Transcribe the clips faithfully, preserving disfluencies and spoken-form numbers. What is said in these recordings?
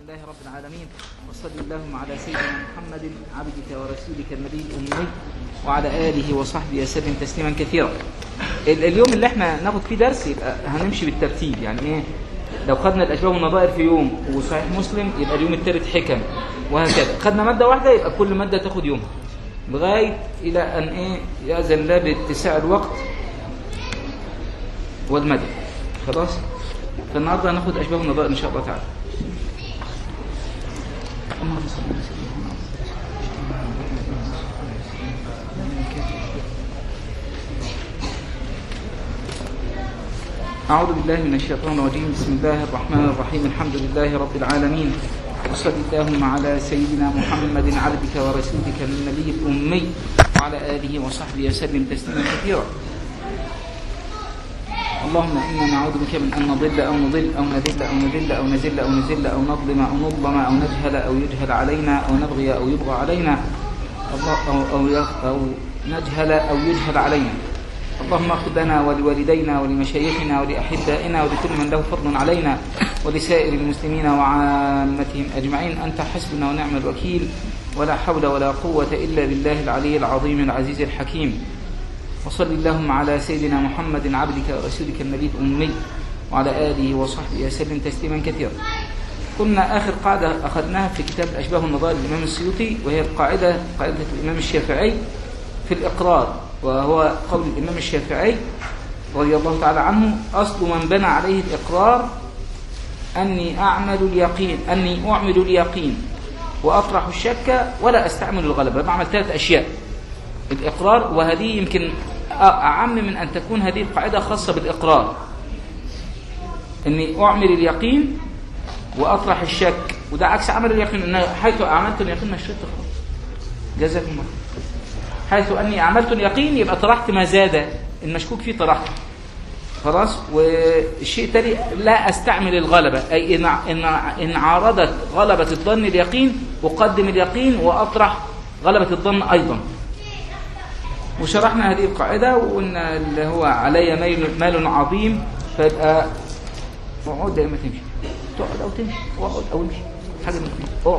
لله رب العالمين، وصل اللهم على سيدنا محمد عبدك ورسولك النبي الأمي وعلى آله وصحبه وسلم تسليما كثيرا. اليوم اللي احنا ناخد فيه درس يبقى هنمشي بالترتيب، يعني ايه؟ لو خدنا الأشباه والنظائر في يوم وصحيح مسلم يبقى اليوم الثالث حكم، وهكذا. خدنا مادة واحدة يبقى كل مادة تاخد يومها لغاية إلى أن ايه يأذن الله باتساع الوقت والمدى. خلاص؟ فالنهارده هناخد أشباه والنظائر إن شاء الله تعالى. أعوذ بالله من الشيطان الرجيم. بسم الله الرحمن الرحيم. الحمد لله رب العالمين، وصل اللهم على سيدنا محمد عبدك ورسولك النبي الأمي وعلى آله وصحبه وسلم تسليما كثيرا. اللهم إنا نعوذ بك من أن نضل أو نضل أو نذل أو نذل أو نزل أو نزل أو نظلم أو نظلم أو نجهل أو يجهل علينا أو نبغي أو يبغى علينا الله أو, أو, أو نجهل أو يجهل علينا. اللهم اغفر لنا ولوالدينا ولمشايخنا ولأحبائنا ولكل من له فضل علينا ولسائر المسلمين وعامتهم أجمعين. أنت حسبنا ونعم الوكيل، ولا حول ولا قوة إلا بالله العلي العظيم العزيز الحكيم. وصل اللهم على سيدنا محمد عبدك ورسولك النبي الأمي وعلى آله وصحبه وسلم تسليما كثيرا. كنا آخر قاعدة أخذناها في كتاب الأشباه والنظائر للإمام السيوطي، وهي القاعدة قاعدة الإمام الشافعي في الإقرار، وهو قول الإمام الشافعي رضي الله تعالى عنه: أصل من بنى عليه الإقرار أني أعمل اليقين أني أعمل اليقين وأطرح الشك ولا أستعمل الغلبة. بعمل ثلاث أشياء: الإقرار، وهذه يمكن أعم من أن تكون هذه القاعدة خاصة بالإقرار، أني أعمل اليقين وأطرح الشك، وده عكس عمل اليقين. إن حيث أعملت اليقين ما شرطت خلاص، جزاكم الله. حيث أني أعملت اليقين يبقى طرحت ما زاد المشكوك فيه، طرحته خلاص. والشيء التالي لا أستعمل الغلبة، أي إن إن عارضت غلبة الظن اليقين أقدم اليقين وأطرح غلبة الظن أيضا. وشرحنا هذه القاعدة وقلنا اللي هو علي مال, مال عظيم، فيبقى اقعد ما تمشي، تقعد أو تمشي، اقعد أو امشي، حاجة من الاثنين، اقعد.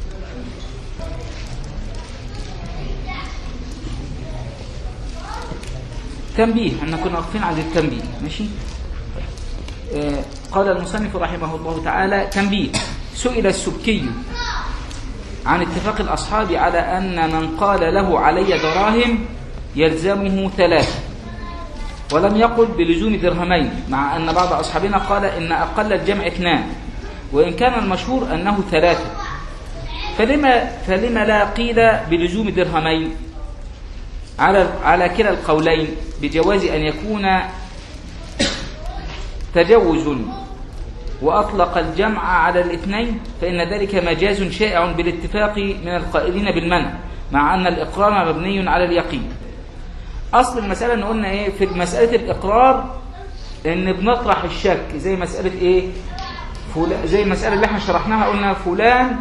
تنبيه، احنا كنا واقفين على التنبيه، ماشي. آه قال المصنف رحمه الله تعالى: تنبيه. سئل السبكي عن اتفاق الأصحاب على أن من قال له علي دراهم يلزمه ثلاثة، ولم يقل بلزوم درهمين، مع أن بعض أصحابنا قال إن أقل الجمع اثنان، وإن كان المشهور أنه ثلاثة. فلما, فلما لا قيل بلزوم درهمين على على كلا القولين بجواز أن يكون تجوز وأطلق الجمع على الاثنين، فإن ذلك مجاز شائع بالاتفاق من القائلين بالمنع، مع أن الإقرار مبني على اليقين. أصل المسألة أن قلنا إيه في مسألة الإقرار، إن بنطرح الشك، زي مسألة إيه فلان، زي المسألة اللي احنا شرحناها، قلنا فلان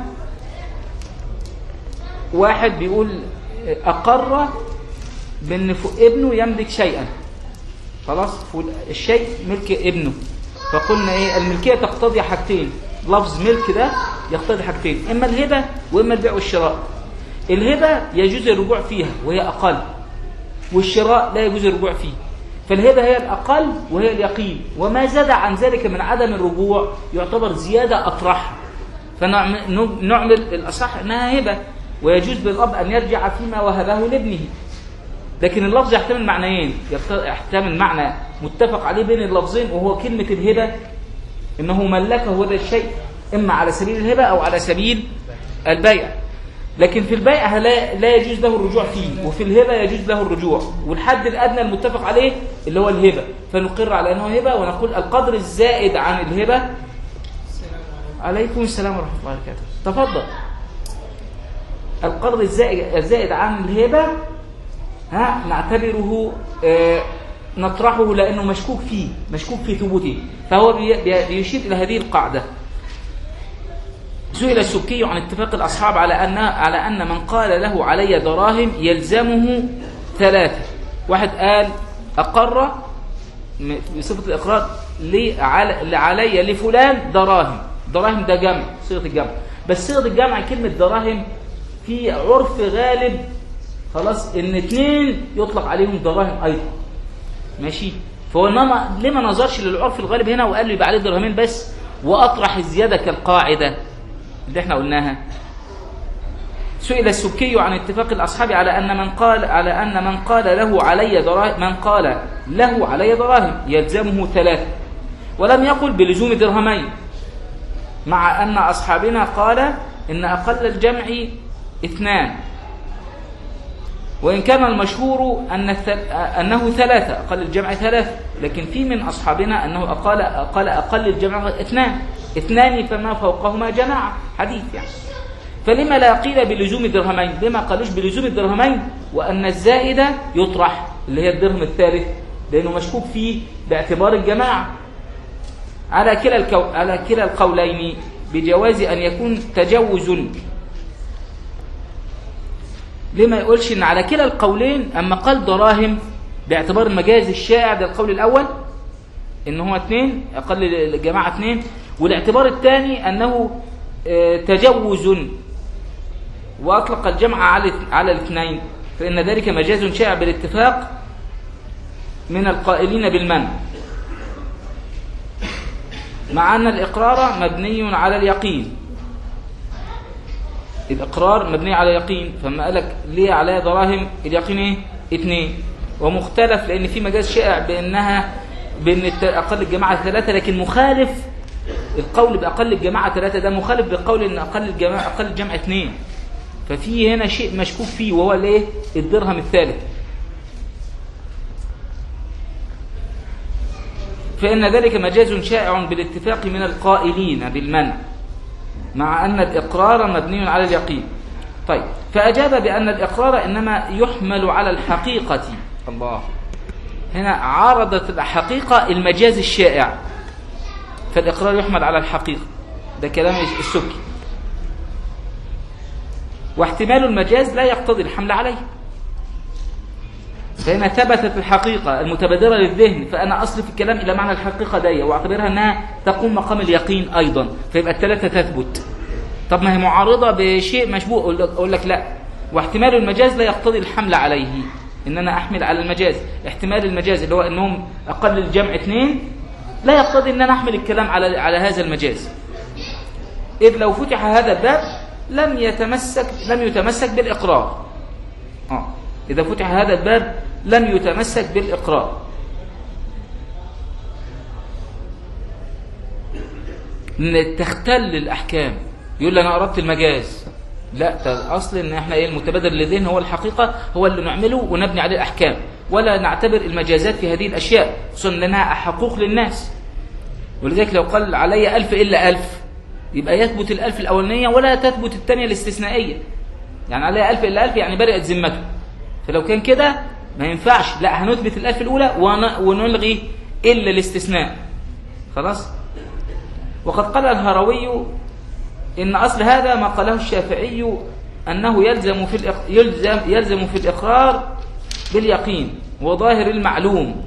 واحد بيقول أقر بأن ابنه يملك شيئا، خلاص، الشيء ملك ابنه، فقلنا إيه الملكية تقتضي حاجتين، لفظ ملك ده يقتضي حاجتين: إما الهبة وإما البيع والشراء. الهبة يجوز الرجوع فيها وهي أقل، والشراء لا يجوز الرجوع فيه، فالهبة هي الأقل وهي اليقين، وما زاد عن ذلك من عدم الرجوع يعتبر زيادة أطرحها، فنعمل الأصح أنها هبة، ويجوز للأب أن يرجع فيما وهبه لابنه. لكن اللفظ يحتمل معنيين، يحتمل معنى متفق عليه بين اللفظين، وهو كلمة الهبة إنه ملكه هذا الشيء إما على سبيل الهبة أو على سبيل البيع. لكن في البيع لا, لا يجوز له الرجوع فيه، وفي الهبة يجوز له الرجوع، والحد الأدنى المتفق عليه اللي هو الهبة، فنقر على أنه هبة، ونقول القدر الزائد عن الهبة. عليكم السلام ورحمة الله وبركاته، تفضل. القدر الزائد, الزائد عن الهبة ها نعتبره آه نطرحه لأنه مشكوك فيه، مشكوك في ثبوته، فهو بيشير إلى هذه القاعدة. سئل السبكي عن اتفاق الأصحاب على أن على أن من قال له علي دراهم يلزمه ثلاثة. واحد قال أقر بصفة الإقرار لي علي لفلان دراهم دراهم ده جمع، صيغة الجمع، بس صيغة الجمع كلمة دراهم في عرف غالب خلاص ان اثنين يطلق عليهم دراهم ايضا، ماشي. فهو انما ليه ما نظرش للعرف الغالب هنا وقال له يبقى عليه درهمين بس، واطرح الزياده كالقاعده اللي احنا قلناها. سئل السبكي عن اتفاق الاصحاب على ان من قال على ان من قال له علي دراهم من قال له علي دراهم يلزمه ثلاثه، ولم يقل بلزوم درهمين، مع ان اصحابنا قال ان اقل الجمع اثنان، وإن كان المشهور أن أنه ثلاثة، أقل الجمع ثلاثة، لكن في من أصحابنا أنه أقل أقل أقل الجمع اثنان، اثنان فما فوقهما جماعة، حديث يعني. فلما لا قيل بلزوم الدرهمين؟ لما قالوش بلزوم الدرهمين وأن الزائدة يطرح اللي هي الدرهم الثالث، لأنه مشكوك فيه باعتبار الجماعة. على كلا الكو... على كلا القولين بجواز أن يكون تجوز. ليه ما يقولش ان على كلا القولين اما قال دراهم باعتبار المجاز الشائع؟ ده القول الاول ان هو اثنين، اقل الجماعه اثنين، والاعتبار الثاني انه تجوز واطلق الجمع على على الاثنين، فان ذلك مجاز شائع بالاتفاق من القائلين بالمنع، مع ان الاقرار مبني على اليقين. الإقرار مبني على يقين، فما قالك ليه على دراهم اليقين ايه؟ اثنين. ومختلف لأن في مجاز شائع بأنها بأن أقل الجماعة ثلاثة، لكن مخالف القول بأقل الجماعة ثلاثة، ده مخالف بالقول أن أقل الجماعة أقل الجمع اثنين. ففي هنا شيء مشكوك فيه وهو الايه؟ الدرهم الثالث. فإن ذلك مجاز شائع بالاتفاق من القائلين بالمنع، مع أن الإقرار مبني على اليقين. طيب، فأجاب بأن الإقرار إنما يحمل على الحقيقة. الله، هنا عارضت الحقيقة المجاز الشائع، فالإقرار يحمل على الحقيقة، ده كلام السبكي. واحتمال المجاز لا يقتضي الحمل عليه، فهنا ثبتت الحقيقة المتبادرة للذهن، فأنا أصرف الكلام إلى معنى الحقيقة دي وأعتبرها أنها تقوم مقام اليقين أيضا، فيبقى الثلاثة تثبت. طب ما هي معارضة بشيء مشبوه، أقول لك لا، واحتمال المجاز لا يقتضي الحمل عليه، إن أنا أحمل على المجاز. احتمال المجاز اللي هو أنهم أقل الجمع اثنين لا يقتضي أن أنا أحمل الكلام على على هذا المجاز، إذ لو فتح هذا الباب لم يتمسك لم يتمسك بالإقرار. آه. إذا فتح هذا الباب لم يتمسك بالإقرار. إن تختل الأحكام، يقول لي أنا أردت المجاز، لا، الأصل إن إحنا إيه؟ المتبادر للذهن هو الحقيقة، هو اللي نعمله ونبني عليه الأحكام، ولا نعتبر المجازات في هذه الأشياء، خصوصا لأنها حقوق للناس. ولذلك لو قال علي ألف إلا ألف، يبقى يثبت الألف الأولانية ولا تثبت الثانية الاستثنائية. يعني علي ألف إلا ألف يعني برئت ذمته، فلو كان كده ما ينفعش، لا، هنثبت الألف الأولى ونلغي إلا الاستثناء. خلاص. وقد قال الهروي إن أصل هذا ما قاله الشافعي أنه يلزم في الإق... يلزم يلزم في الإقرار باليقين وظاهر المعلوم.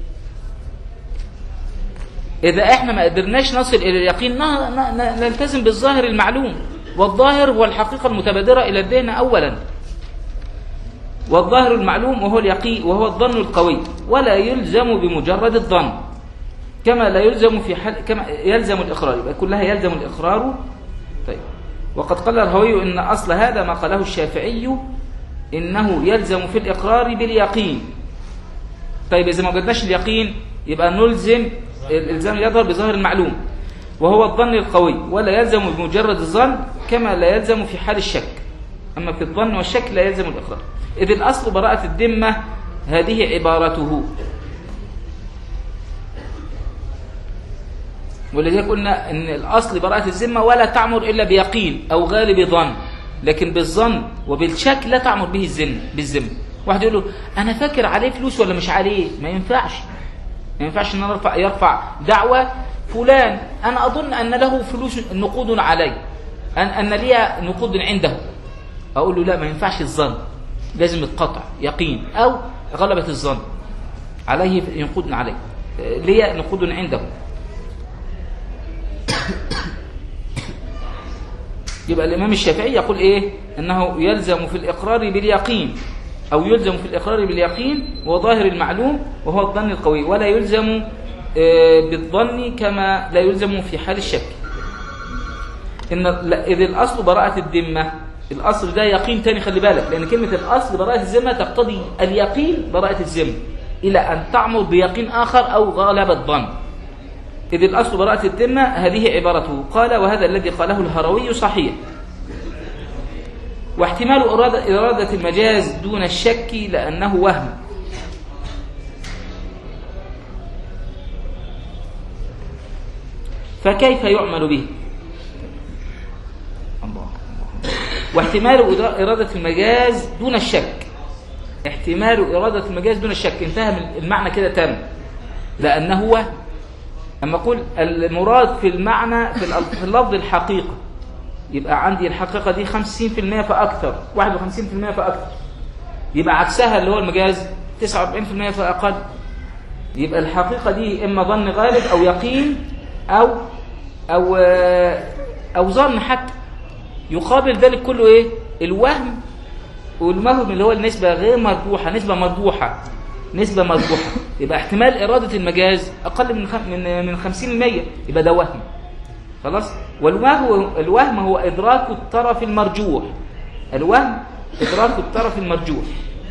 إذا إحنا ما قدرناش نصل إلى اليقين نلتزم بالظاهر المعلوم، والظاهر هو الحقيقة المتبادرة إلى الذهن أولا، والظاهر المعلوم وهو اليقين وهو الظن القوي، ولا يلزم بمجرد الظن، كما لا يلزم في حل كما يلزم الإقرار، يبقى كلها يلزم الإقرار. طيب، وقد قال الهوي إن أصل هذا ما قاله الشافعي إنه يلزم في الإقرار باليقين. طيب، إذا ما وجدناش اليقين يبقى نلزم الإلزام يظهر بظاهر المعلوم وهو الظن القوي، ولا يلزم بمجرد الظن كما لا يلزم في حال الشك. أما في الظن والشك لا يلزم الإقرار، إذ الأصل براءة الذمة، هذه عبارته. ولذلك قلنا أن الأصل براءة الذمة ولا تعمر إلا بيقين أو غالب ظن، لكن بالظن وبالشك لا تعمر به الذمة بالذمة. واحد يقول له أنا فاكر عليه فلوس ولا مش عليه، ما ينفعش ما ينفعش أن يرفع, يرفع دعوة فلان أنا أظن أن له فلوس نقود علي، أن, أن لي نقود عنده، أقول له لا، ما ينفعش الظن، لازم القطع يقين أو غلبة الظن، عليه ينقود عليه، لي نقود عنده. يبقى الإمام الشافعي يقول إيه؟ أنه يلزم في الإقرار باليقين، أو يلزم في الإقرار باليقين وظاهر المعلوم وهو الظن القوي، ولا يلزم بالظن كما لا يلزم في حال الشك. إن إذ الأصل براءة الذمة، الأصل ده يقين تاني، خلي بالك، لأن كلمة الأصل براءة الذمة تقتضي اليقين براءة الذمة إلى أن تعمر بيقين آخر أو غالب الظن. إذ الأصل براءة الذمة هذه عبارته. قال وهذا الذي قاله الهروي صحيح. واحتمال إرادة المجاز دون الشك لأنه وهم. فكيف يعمل به؟ الله. واحتمال إرادة المجاز دون الشك، احتمال إرادة المجاز دون الشك، انتهى من المعنى كده تام، لأنه وهم. أما أقول المراد في المعنى في اللفظ الحقيقة، يبقى عندي الحقيقة دي خمسين في المئة فأكثر، واحد وخمسين في المئة فأكثر، يبقى عكسها اللي هو المجاز تسعة وأربعين في المئة فأقل. يبقى الحقيقة دي إما ظن غالب أو يقين أو أو أو ظن حتى. يقابل ذلك كله إيه؟ الوهم، والوهم اللي هو النسبة غير مرجوحة، نسبة مرجوحة، نسبة مرجوحة. يبقى احتمال إرادة المجاز أقل من من من خمسين بالمئة، يبقى ده وهم. خلاص. والوهم الوهم هو إدراك الطرف المرجوح، الوهم إدراك الطرف المرجوح.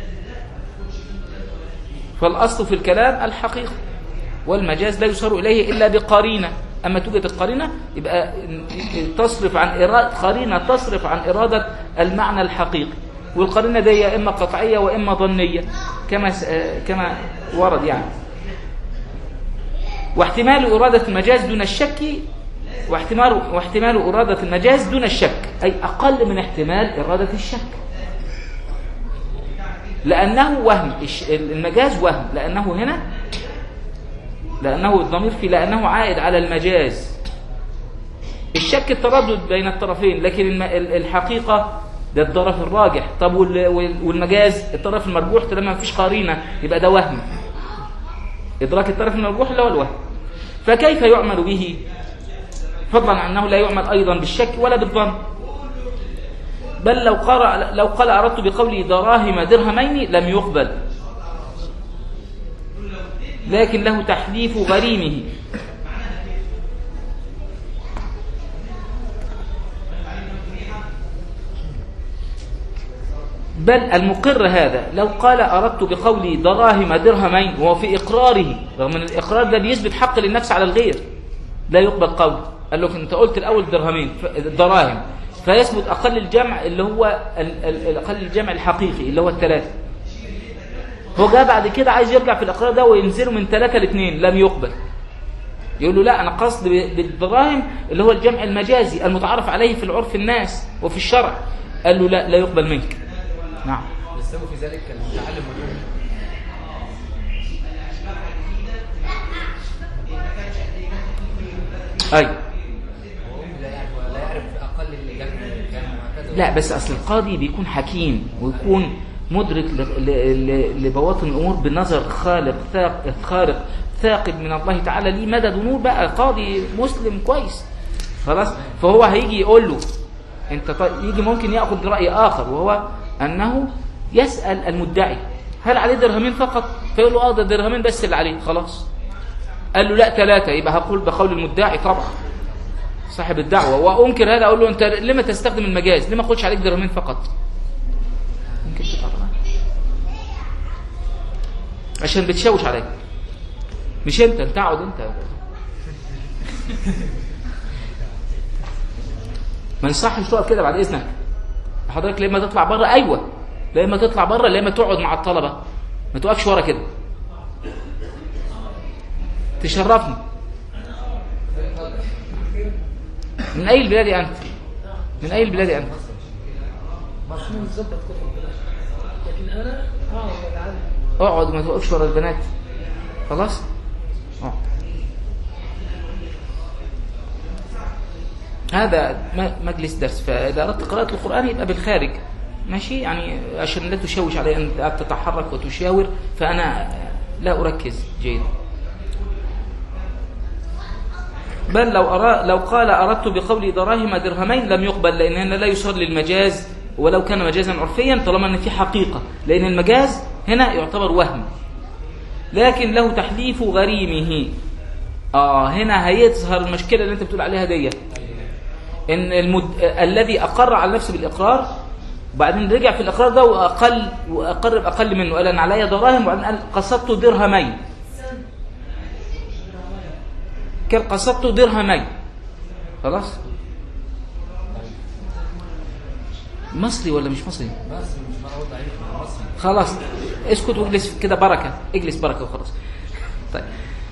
فالأصل في الكلام الحقيقة، والمجاز لا يصار إليه إلا بقرينة. أما توجد القرينة يبقى تصرف عن إرادة، قرينة تصرف عن إرادة المعنى الحقيقي، والقرينة دي إما قطعية وإما ظنية كما كما ورد يعني. واحتمال إرادة المجاز دون الشك، واحتمال واحتمال إرادة المجاز دون الشك أي أقل من احتمال إرادة الشك، لأنه وهم. المجاز وهم، لأنه هنا لأنه الضمير في لأنه عائد على المجاز. الشك التردد بين الطرفين، لكن الحقيقة ده الطرف الراجح. طب والمجاز الطرف المرجوح طالما ما فيش قرينة يبقى ده وهم، إدراك الطرف المرجوح اللي هو الوهم. فكيف يعمل به؟ فضلا عن أنه لا يعمل أيضا بالشك ولا بالظن. بل لو قال لو قال أردت بقولي دراهم درهمين لم يقبل، لكن له تحليف غريمه. بل المقر هذا لو قال أردت بقولي دراهم درهمين وهو في إقراره، رغم أن الإقرار ده بيثبت حق للنفس على الغير، لا يقبل قول. قال له أنت قلت الأول درهمين دراهم، فيثبت أقل الجمع اللي هو أقل الجمع الحقيقي اللي هو الثلاثة. هو جاء بعد كده عايز يرجع في الإقرار ده وينزله من ثلاثة لاثنين، لم يقبل. يقول له لا، أنا قصد بالدراهم اللي هو الجمع المجازي المتعارف عليه في العرف الناس وفي الشرع. قال له لا، لا يقبل منك. نعم. السبب في ذلك المتعلم والمؤمن. أي لا يعرف أقل الجمع كان. لا، بس أصل القاضي بيكون حكيم ويكون مدرك لبواطن الأمور بنظر خالق خارق ثاقب من الله تعالى، ليه مدد ونور. بقى قاضي مسلم كويس خلاص، فهو هيجي يقول له انت طيب، يجي ممكن ياخذ راي اخر، وهو انه يسال المدعي هل عليه درهمين فقط، فيقول له اه ده درهمين بس اللي عليه. خلاص قال له لا ثلاثه، يبقى هقول بقول المدعي طبعا صاحب الدعوه، وانكر هذا اقول له انت لما تستخدم المجاز، لما اقولش عليك درهمين فقط؟ ممكن تطلع عشان بتشوش عليك، مش انت انت اقعد انت. ما يصحش تقعد كده بعد اذنك حضرتك. لما تطلع بره، ايوه لما تطلع بره، لما تقعد مع الطلبه، ما توقفش ورا كده. تشرفني. من اي البلاد انت؟ من اي البلاد انت؟ لكن انا اقعد اقعد وما توقفش ورا البنات. خلاص. اه هذا مجلس درس، فإذا أردت قراءة القرآن يبقى بالخارج ماشي، يعني عشان لا تشوش علي أن تتحرك وتشاور، فأنا لا أركز جيدا. بل لو أرى لو قال أردت بقولي دراهم درهمين لم يقبل، لأن هنا لا يصار للمجاز ولو كان مجازا عرفيا طالما أن في حقيقة، لأن المجاز هنا يعتبر وهم. لكن له تحليف غريمه. آه هنا هيظهر المشكلة اللي أنت بتقول عليها دي، إن المد... الذي أقر على نفسه بالإقرار وبعدين رجع في الإقرار ده وأقل وأقر بأقل منه، قال أنا عليا دراهم وبعدين قال قصدت درهمين، كان قصدت درهمين خلاص. مصري ولا مش مصري؟ مصري مش معقول ضعيف مصري. خلاص اسكت واجلس كده بركة، اجلس بركة وخلاص. طيب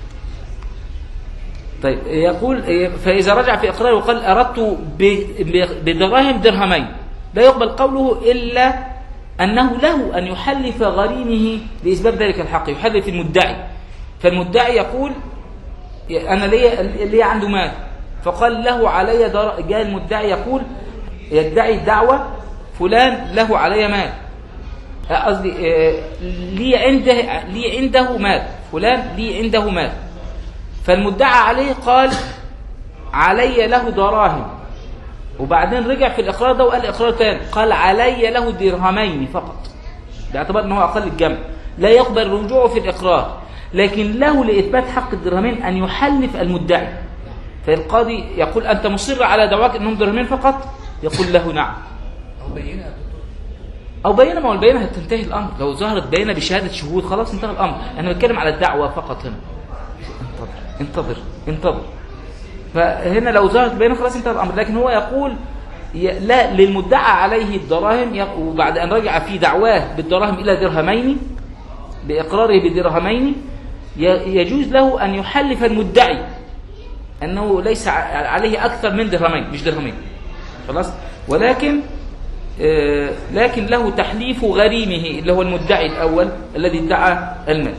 طيب يقول فإذا رجع في إقراره وقال أردت بدراهم درهمين لا يقبل قوله إلا أنه له أن يحلف غريمه لإثبات ذلك الحق، يحلف المدعي. فالمدعي يقول أنا لي لي عنده مال، فقال له علي در... جاء المدعي يقول يدعي الدعوة فلان له علي مال، قصدي لي عنده لي عنده مال، فلان لي عنده مال، فالمدعى عليه قال علي له دراهم، وبعدين رجع في الإقرار ده وقال إقرار تاني قال علي له درهمين فقط، باعتبار أنه أقل الجمع لا يقبل رجوعه في الإقرار، لكن له لإثبات حق الدرهمين أن يحلف المدعي. فالقاضي يقول أنت مصر على دعواك أنهم درهمين فقط؟ يقول له نعم. أو بينة أو بينة، ما هو البينة هتنتهي الأمر، لو ظهرت بينة بشهادة شهود خلاص انتهى الأمر. أنا بتكلم على الدعوة فقط هنا. انتظر انتظر فهنا لو ظهرت بينة خلاص انتهى الأمر، لكن هو يقول لا للمدعى عليه الدراهم، وبعد أن رجع في دعواه بالدراهم إلى درهمين بإقراره بدرهمين يجوز له أن يحلف المدعي أنه ليس عليه أكثر من درهمين مش درهمين خلاص، ولكن آه لكن له تحليف غريمه اللي هو المدعي الأول الذي ادعى المال.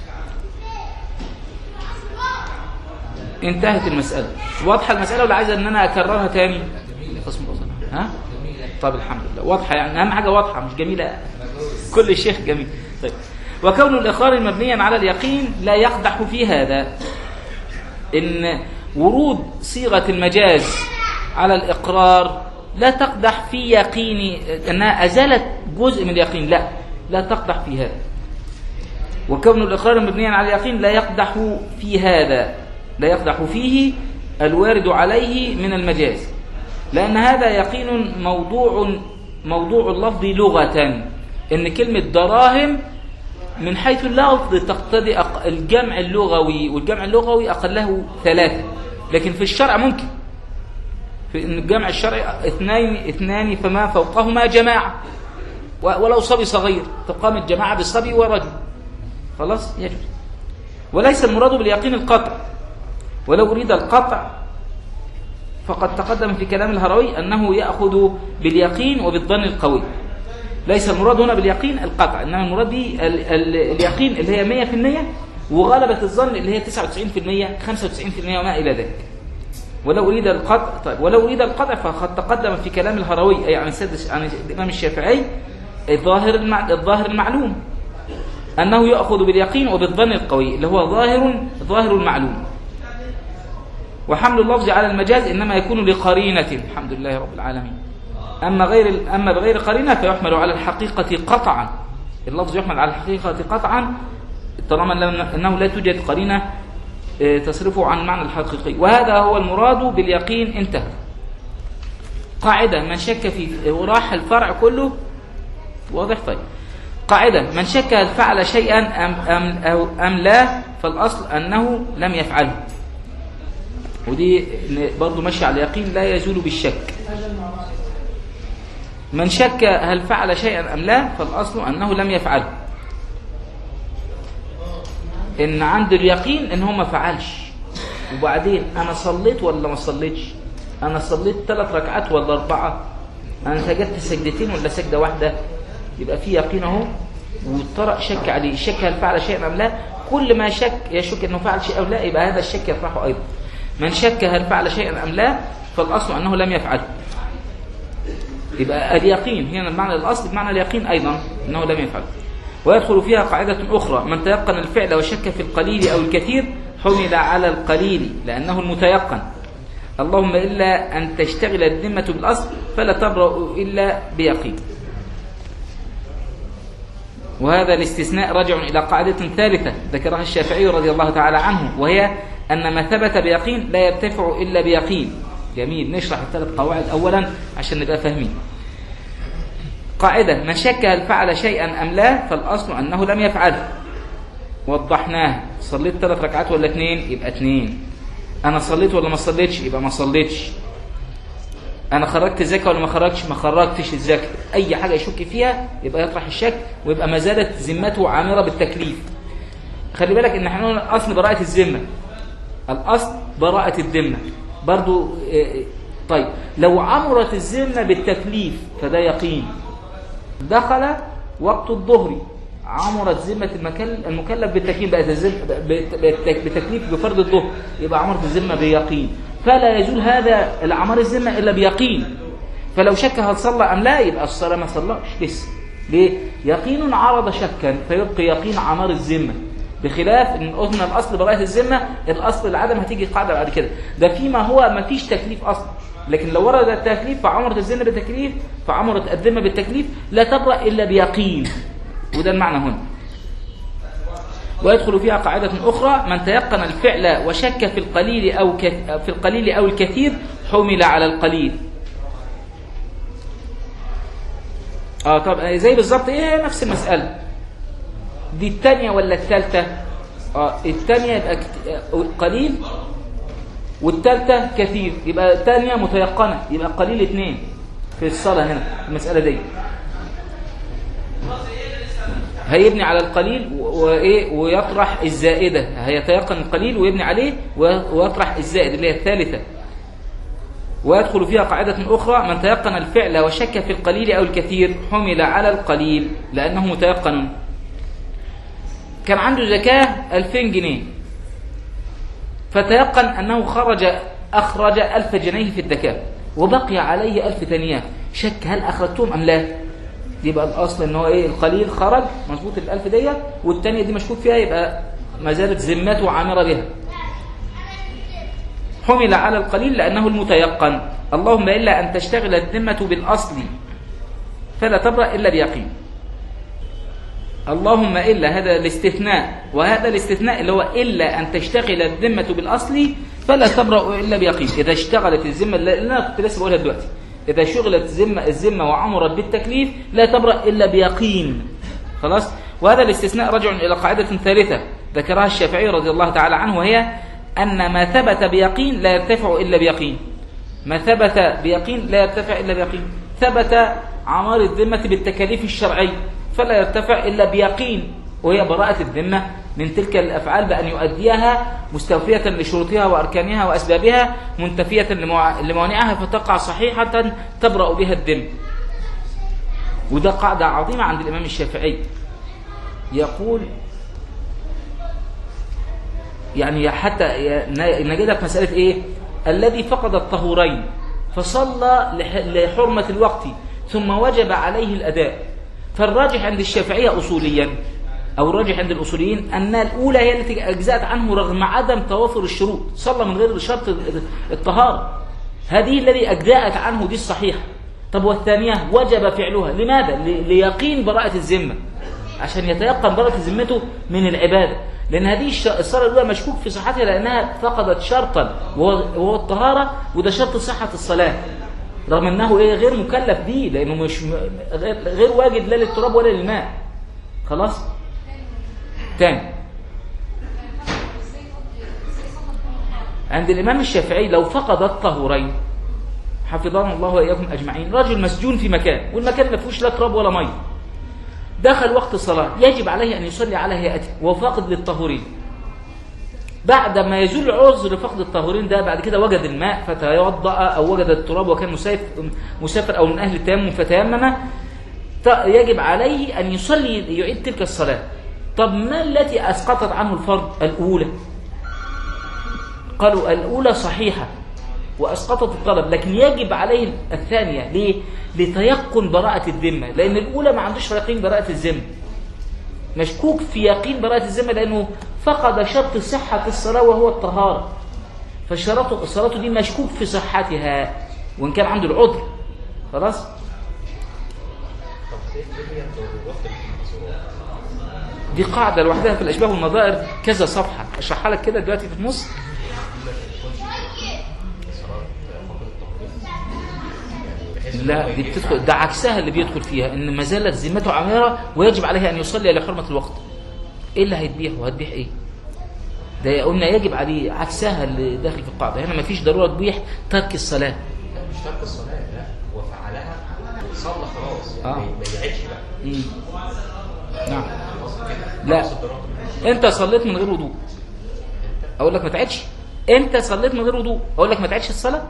انتهت المسألة. واضحة المسألة ولا عايز أن أنا أكررها تاني؟ قسم ها؟ طب الحمد لله واضحة، يعني أهم حاجة واضحة مش جميلة، كل شيخ جميل. طيب وكون الإقرار مبنيا على اليقين لا يقدح في هذا، إن ورود صيغة المجاز على الإقرار لا تقدح في يقين أنها أزالت جزء من اليقين، لا لا تقدح في هذا. وكون الإقرار مبنيا على اليقين لا يقدح في هذا، لا يقدح فيه الوارد عليه من المجاز، لأن هذا يقين موضوع موضوع اللفظ لغة، إن كلمة دراهم من حيث اللفظ تقتضي الجمع اللغوي، والجمع اللغوي أقله ثلاثة، لكن في الشرع ممكن في الجمع الشرعي اثنين اثنان فما فوقهما جماعة، ولو صبي صغير تقام الجماعة بالصبي ورجل خلاص يجوز. وليس المراد باليقين القطع، ولو أريد القطع فقد تقدم في كلام الهروي أنه يأخذ باليقين وبالظن القوي. ليس المراد هنا باليقين القطع، إنما المراد به اليقين اللي هي مية في المية وغلبة الظن اللي هي تسعة وتسعين في المية خمسة وتسعين في المية وما إلى ذلك. ولو أريد القطع طيب ولو أريد القطع فقد تقدم في كلام الهروي أي عن السادس عن الإمام الشافعي الظاهر المع... الظاهر المعلوم أنه يأخذ باليقين وبالظن القوي اللي هو ظاهر ظاهر المعلوم. وحمل اللفظ على المجاز إنما يكون لقرينة، الحمد لله رب العالمين. أما غير أما بغير قرينة فيحمل على الحقيقة قطعا، اللفظ يحمل على الحقيقة قطعا طالما أنه لا توجد قرينة تصرفه عن معنى الحقيقي، وهذا هو المراد باليقين. انتهى. قاعدة من شك في وراح الفرع كله واضح. طيب قاعدة من شك هل فعل شيئا أم, أم, أو أم لا فالأصل أنه لم يفعله، ودي برضو ماشي على اليقين لا يزول بالشك. من شك هل فعل شيئا أم لا فالأصل أنه لم يفعله، إن عند اليقين إن هو ما فعلش، وبعدين أنا صليت ولا ما صليتش، أنا صليت ثلاث ركعات ولا أربعة، أنا سجدت سجدتين ولا سجدة واحدة، يبقى في يقين أهو. والطرق شك عليه، شك هل فعل شيئا أم لا، كل ما شك يشك إنه فعل شيء أو لا يبقى هذا الشك يطرحه أيضا. من شك هل فعل شيئا أم لا فالأصل أنه لم يفعله، يبقى اليقين هنا المعنى الأصل بمعنى اليقين أيضا أنه لم يفعله. ويدخل فيها قاعدة أخرى من تيقن الفعل وشك في القليل أو الكثير حمل على القليل لأنه المتيقن. اللهم إلا أن تشتغل الذمة بالأصل فلا تبرأ إلا بيقين. وهذا الاستثناء راجع إلى قاعدة ثالثة ذكرها الشافعي رضي الله تعالى عنه، وهي أن ما ثبت بيقين لا يرتفع إلا بيقين. جميل، نشرح الثلاث قواعد أولا عشان نبقى فاهمين. قاعدة: من شك هل فعل شيئا أم لا فالأصل أنه لم يفعله. وضحناه. صليت ثلاث ركعات ولا اثنين؟ يبقى اثنين. أنا صليت ولا ما صليتش؟ يبقى ما صليتش. أنا خرجت الزكاة ولا ما خرجتش؟ ما خرجتش الزكاة. أي حاجة يشك فيها يبقى يطرح الشك، ويبقى ما زالت ذمته عامرة بالتكليف. خلي بالك إن احنا نقول الأصل براءة الذمة، الأصل براءة الذمة برضو. طيب لو عمرت الذمة بالتكليف فده يقين. دخل وقت الظهر، عمرت ذمة المكلف بالتكليف، بقت بالتكليف بفرض الظهر، يبقى عمرت الذمة بيقين. فلا يزول هذا العمر الذمة إلا بيقين. فلو شك هل صلى أم لا يبقى الصلاة ما صلاش لسه. ليه؟ يقين عرض شكا فيبقى يقين عمر الذمة، بخلاف ان قلنا الاصل براءة الذمة، الاصل العدم هتيجي قاعدة بعد كده. ده فيما هو ما فيش تكليف اصلا، لكن لو ورد التكليف فعمرت الذمة بالتكليف فعمرت الذمة بالتكليف لا تبرأ الا بيقين. وده المعنى هنا. ويدخل فيها قاعدة أخرى: من تيقن الفعل وشك في القليل أو في القليل أو الكثير حمل على القليل. اه طب زي بالظبط ايه نفس المسألة دي. الثانية ولا الثالثة؟ اه الثانية يبقى قليل والثالثة كثير، يبقى الثانية متيقنة، يبقى قليل اثنين في الصلاة هنا المسألة دي. هيبني على القليل وايه ويطرح الزائدة، هيتيقن القليل ويبني عليه ويطرح الزائد اللي هي الثالثة. ويدخل فيها قاعدة أخرى: من تيقن الفعل وشك في القليل أو الكثير حمل على القليل لأنه متيقن. كان عنده زكاة ألفين جنيه، فتيقن أنه خرج أخرج ألف جنيه في الزكاة وبقي عليه ألف ثانية، شك هل أخرجتهم أم لا؟ يبقى الأصل أنه إيه القليل خرج مظبوط الألف دي، والثانية دي مشكوك فيها، يبقى ما زالت ذمته عامرة بها. حمل على القليل لأنه المتيقن. اللهم إلا أن تشتغل الذمة بالأصل فلا تبرأ إلا بيقين. اللهم إلا هذا الاستثناء، وهذا الاستثناء اللي هو إلا أن تشتغل الذمة بالأصل فلا تبرأ إلا بيقين. إذا اشتغلت الذمة اللي أنا كنت لسه بقولها دلوقتي، إذا شغلت الذمة الذمة وعمرت بالتكليف لا تبرأ إلا بيقين. خلاص. وهذا الاستثناء رجع إلى قاعدة ثالثة ذكرها الشافعي رضي الله تعالى عنه، وهي أن ما ثبت بيقين لا يرتفع إلا بيقين. ما ثبت بيقين لا يرتفع إلا بيقين. ثبت عمار الذمة بالتكاليف الشرعية فلا يرتفع إلا بيقين، وهي براءة الذمة من تلك الأفعال بأن يؤديها مستوفية لشروطها وأركانها وأسبابها، منتفية لموانعها، فتقع صحيحة تبرأ بها الذمة. وده قاعدة عظيمة عند الإمام الشافعي. يقول يعني حتى نجدها في مسألة إيه؟ الذي فقد الطهورين فصلى لحرمة الوقت ثم وجب عليه الأداء. فالراجح عند الشافعية أصوليا، أو الراجح عند الأصوليين، أن الأولى هي التي أجزأت عنه رغم عدم توافر الشروط، صلى من غير شرط الطهارة، هذه الذي أجزأت عنه دي الصحيحة. طب والثانية وجب فعلها، لماذا؟ ليقين براءة الذمة، عشان يتيقن براءة ذمته من العبادة، لأن هذه الصلاة الأولى مشكوك في صحتها لأنها فقدت شرطا وهو الطهارة، وده شرط صحة الصلاة، رغم أنه إيه غير مكلف به، لأنه مش غير واجد لا للتراب ولا للماء. خلاص. تاني عند الإمام الشافعي لو فقد الطهورين حفظنا الله وإياكم أجمعين، رجل مسجون في مكان والمكان ما فيهوش لا تراب ولا مي، دخل وقت الصلاة يجب عليه أن يصلي على هيئته وفاقد للطهورين. بعد ما يزول عذر فقد الطهورين ده، بعد كده وجد الماء فتيوضأ، أو وجد التراب وكان مسافر أو من أهل التيمم فتيمم، يجب عليه أن يصلي يعيد تلك الصلاة. طب ما التي أسقطت عنه الفرض؟ الأولى. قالوا الأولى صحيحة وأسقطت الطلب، لكن يجب عليه الثانية. ليه؟ لتيقن براءة الذمة، لأن الأولى ما عندوش يقين براءة الذمة. مشكوك في يقين براءة الذمة لأنه فقد شرط صحة الصلاة وهو الطهارة، فالشرط الصلاة دي مشكوك في صحتها وإن كان عنده العذر. خلاص؟ دي قاعدة لوحدها في الأشباه والنظائر كذا صفحة، أشرحها لك كده دلوقتي في النص. لا دي بتدخل، ده عكسها اللي بيدخل فيها، ان ما زالت ذمته عامرة ويجب عليه ان يصلي لحرمة الوقت. ايه اللي هيتبيح وهتبيح ايه؟ ده قلنا يجب عليه، عكسها اللي داخل في القاعدة. هنا ما فيش ضرورة تبيح ترك الصلاة. لا مش ترك الصلاة، لا هو فعلها صلى خلاص يعني آه. ما يعيدش بقى. مم. نعم. لا انت صليت من غير وضوء اقول لك ما تعيدش. انت صليت من غير وضوء اقول لك ما تعيدش الصلاة.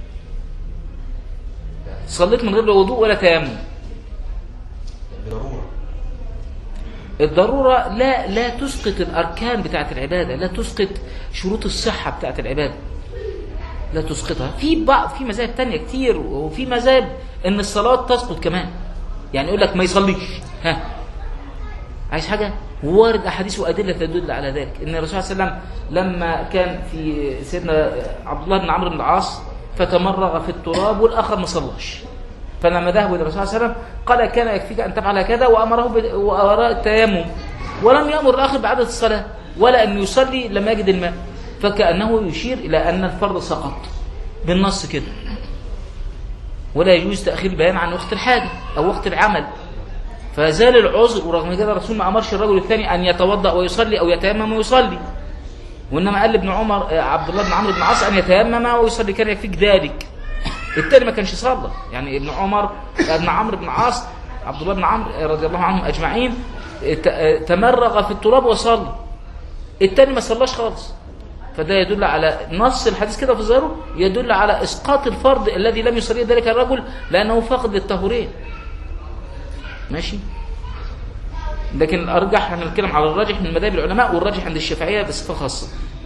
صليت من غير وضوء ولا تيمم. الضرورة الضرورة لا لا تسقط الأركان بتاعة العبادة، لا تسقط شروط الصحة بتاعة العبادة، لا تسقطها. في بعض في مذاهب تانية كتير، وفي مذاهب ان الصلاة تسقط كمان، يعني يقول لك ما يصليش. ها عايز حاجة؟ وارد أحاديث وأدلة تدل على ذلك. ان الرسول صلى الله عليه وسلم لما كان في سيدنا عبد الله بن عمرو بن العاص فتمرغ في التراب والآخر ما صلاش، فلما ذهبوا الى الرسول صلى الله عليه وسلم قال كان يكفيك ان تفعل كذا وامره وراء التيمم، ولم يامر الاخر بعدد الصلاه ولا ان يصلي لما يجد الماء، فكانه يشير الى ان الفرض سقط بالنص كده، ولا يجوز تاخير البيان عن وقت الحاجه او وقت العمل. فزال العذر، ورغم كده الرسول ما امرش الرجل الثاني ان يتوضا ويصلي او يتيمم ويصلي، وانما قال لابن عمر عبد الله بن عمرو بن العاص ان يتيمم ويصلي كان يكفيك ذلك. التاني ما كانش صلى، يعني ابن عمر ابن عمرو بن العاص عبد الله بن عمرو رضي الله عنهم اجمعين تمرغ في التراب وصلى، التاني ما صلاش خالص. فده يدل على نص الحديث كده في ظاهره، يدل على اسقاط الفرض الذي لم يصليه ذلك الرجل لانه فاقد للطهورين. ماشي. لكن الارجح احنا بنتكلم على الراجح من مذاهب العلماء، والراجح عند الشافعيه بصفه خاصه.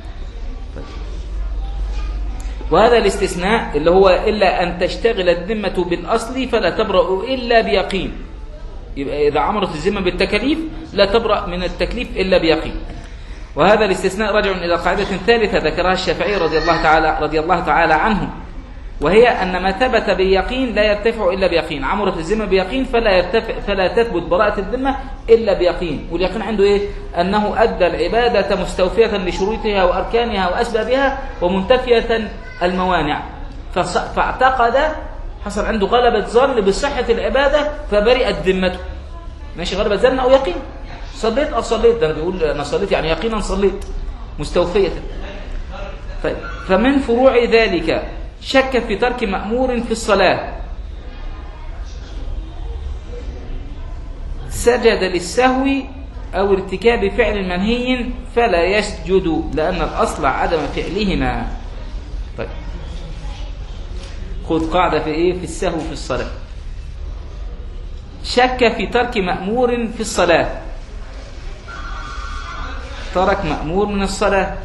وهذا الاستثناء اللي هو إلا أن تشتغل الذمة بالأصل فلا تبرأ إلا بيقين. يبقى إذا عمرت الذمة بالتكاليف لا تبرأ من التكليف إلا بيقين. وهذا الاستثناء راجع إلى قاعدة ثالثة ذكرها الشافعي رضي الله تعالى رضي الله تعالى عنه، وهي أن ما ثبت بيقين لا يرتفع إلا بيقين. عمرت الذمة بيقين فلا يرتفع فلا تثبت براءة الذمة إلا بيقين. واليقين عنده إيه؟ أنه أدى العبادة مستوفية لشروطها وأركانها وأسبابها ومنتفية الموانع، فاعتقد حصل عنده غلبة ظن بصحة العبادة فبرئت ذمته. ماشي، غلبة ظن أو يقين. صليت أو صليت، ده بيقول أنا صليت يعني يقينا صليت مستوفية. طيب، فمن فروع ذلك شك في ترك مأمور في الصلاة، سجد للسهو أو ارتكاب فعل منهي فلا يسجد لأن الأصل عدم فعلهما. طيب، خذ قاعدة في إيه؟ في السهو في الصلاة. شك في ترك مأمور في الصلاة، ترك مأمور من الصلاة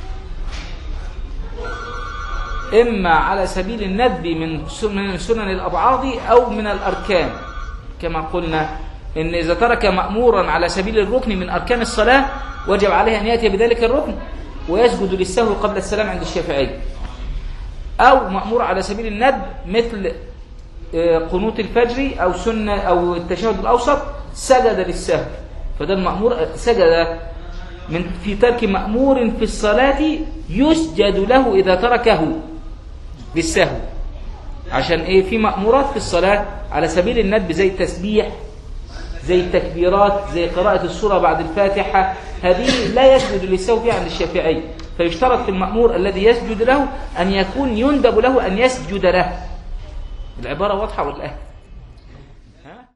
إما على سبيل الندب من سنن الأبعاض أو من الأركان، كما قلنا إن إذا ترك مأمورا على سبيل الركن من أركان الصلاة وجب عليه أن يأتي بذلك الركن ويسجد للسهو قبل السلام عند الشافعي، أو مأمور على سبيل الندب مثل قنوت الفجر أو سنة أو التشهد الأوسط سجد للسهو، فده المأمور سجد من في ترك مأمور في الصلاة يسجد له إذا تركه بالسهو. عشان إيه؟ في مأمورات في الصلاة على سبيل الندب زي التسبيح، زي التكبيرات، زي قراءة السورة بعد الفاتحة، هذه لا يسجد للسهو فيها عند الشافعي، فيشترط في المأمور الذي يسجد له أن يكون يندب له أن يسجد له. العبارة واضحة ولا